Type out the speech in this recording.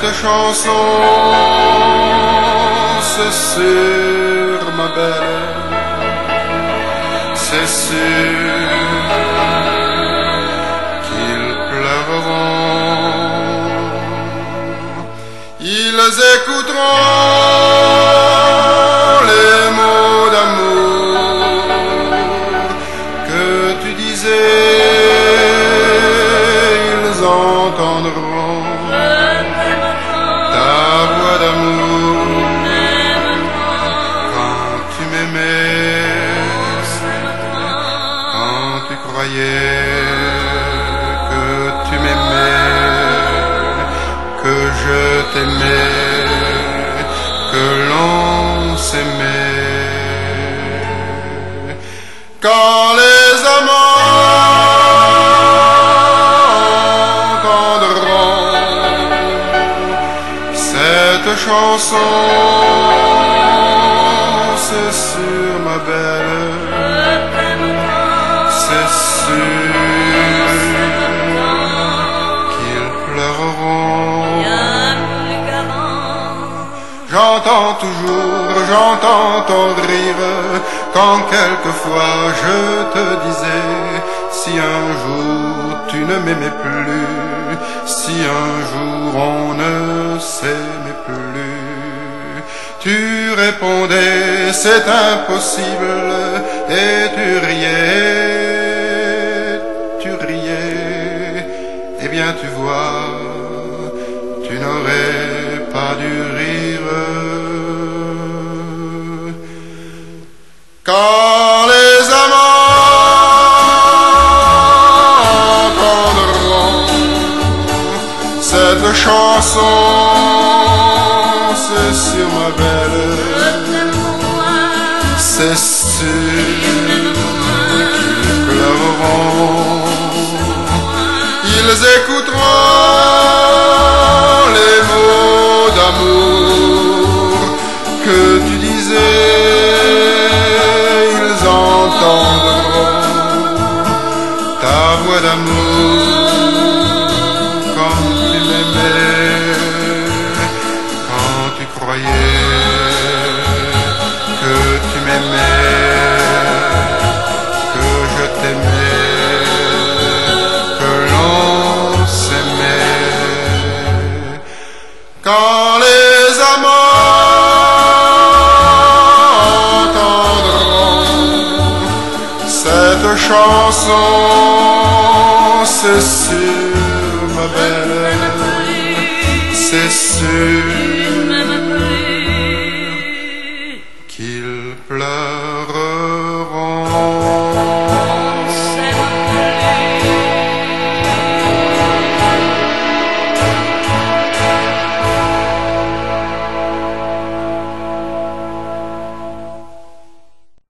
Cette chanson, c'est sûr, ma belle, c'est sûr qu'ils pleureront. Ils écouteront les mots d'amour que tu disais, ils entendront ta voix d'amour quand tu m'aimais, quand tu croyais que tu m'aimais, que je t'aimais, que l'on s'aimait. Quand les amants entendront cette chanson, c'est sûr, ma belle, c'est sûr qu'ils pleureront. J'entends toujours, j'entends ton rire, quand quelquefois je te disais, si un jour tu ne m'aimais plus, si un jour on ne s'aimait plus, tu répondais, c'est impossible, et tu riais, eh bien tu vois, tu n'aurais pas dû rire. Quand les amants entendront cette chanson, c'est sûr, ma belle, c'est sûr qu'ils pleureront. Ils écouteront les mots d'amour que tu disais, ils entendront ta voix d'amour quand tu m'aimais, quand tu croyais que tu m'aimais, que je t'aimais, que l'on s'aimait. Quand les amants entendront cette chanson, c'est sûr, ma belle, c'est sûr